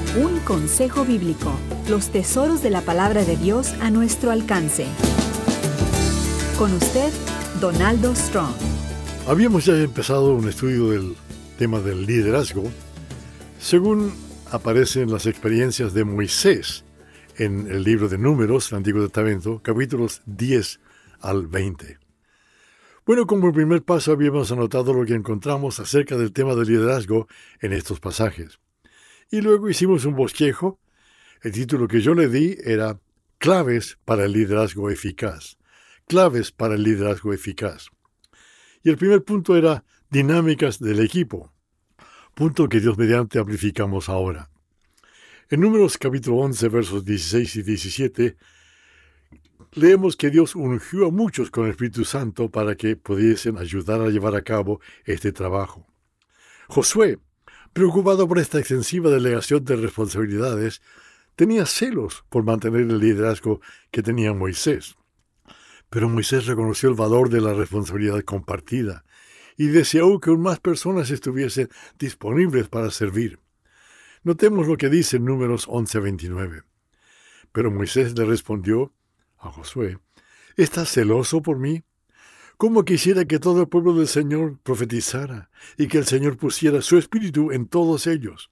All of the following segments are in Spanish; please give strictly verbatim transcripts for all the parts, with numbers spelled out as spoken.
Un consejo bíblico, los tesoros de la palabra de Dios a nuestro alcance. Con usted, Donaldo Strong. Habíamos ya empezado un estudio del tema del liderazgo, según aparecen las experiencias de Moisés en el libro de Números, el Antiguo Testamento, capítulos diez al veinte. Bueno, como primer paso habíamos anotado lo que encontramos acerca del tema del liderazgo en estos pasajes. Y luego hicimos un bosquejo. El título que yo le di era Claves para el liderazgo eficaz. Claves para el liderazgo eficaz. Y el primer punto era dinámicas del equipo. Punto que Dios mediante amplificamos ahora. En Números capítulo once, versos dieciséis y diecisiete, leemos que Dios ungió a muchos con el Espíritu Santo para que pudiesen ayudar a llevar a cabo este trabajo. Josué, preocupado por esta extensiva delegación de responsabilidades, tenía celos por mantener el liderazgo que tenía Moisés. Pero Moisés reconoció el valor de la responsabilidad compartida y deseó que aún más personas estuviesen disponibles para servir. Notemos lo que dice en Números once veintinueve. Pero Moisés le respondió a Josué: ¿estás celoso por mí? ¿Cómo quisiera que todo el pueblo del Señor profetizara y que el Señor pusiera su espíritu en todos ellos?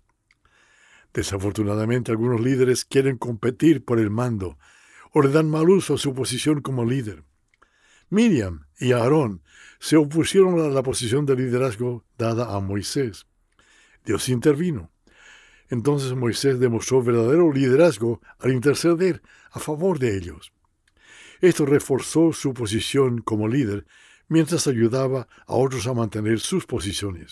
Desafortunadamente, algunos líderes quieren competir por el mando o le dan mal uso a su posición como líder. Miriam y Aarón se opusieron a la posición de liderazgo dada a Moisés. Dios intervino. Entonces Moisés demostró verdadero liderazgo al interceder a favor de ellos. Esto reforzó su posición como líder mientras ayudaba a otros a mantener sus posiciones.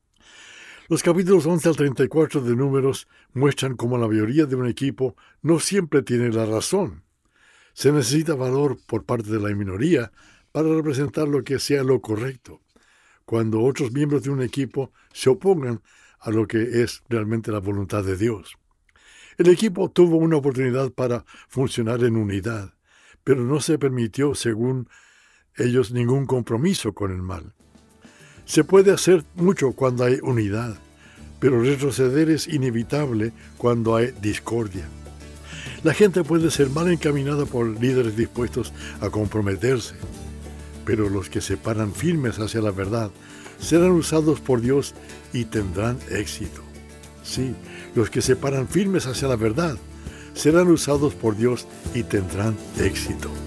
Los capítulos once al treinta y cuatro de Números muestran cómo la mayoría de un equipo no siempre tiene la razón. Se necesita valor por parte de la minoría para representar lo que sea lo correcto, cuando otros miembros de un equipo se opongan a lo que es realmente la voluntad de Dios. El equipo tuvo una oportunidad para funcionar en unidad, pero no se permitió, según ellos, ningún compromiso con el mal. Se puede hacer mucho cuando hay unidad, pero retroceder es inevitable cuando hay discordia. La gente puede ser mal encaminada por líderes dispuestos a comprometerse, pero los que se paran firmes hacia la verdad serán usados por Dios y tendrán éxito. Sí, los que se paran firmes hacia la verdad serán usados por Dios y tendrán éxito.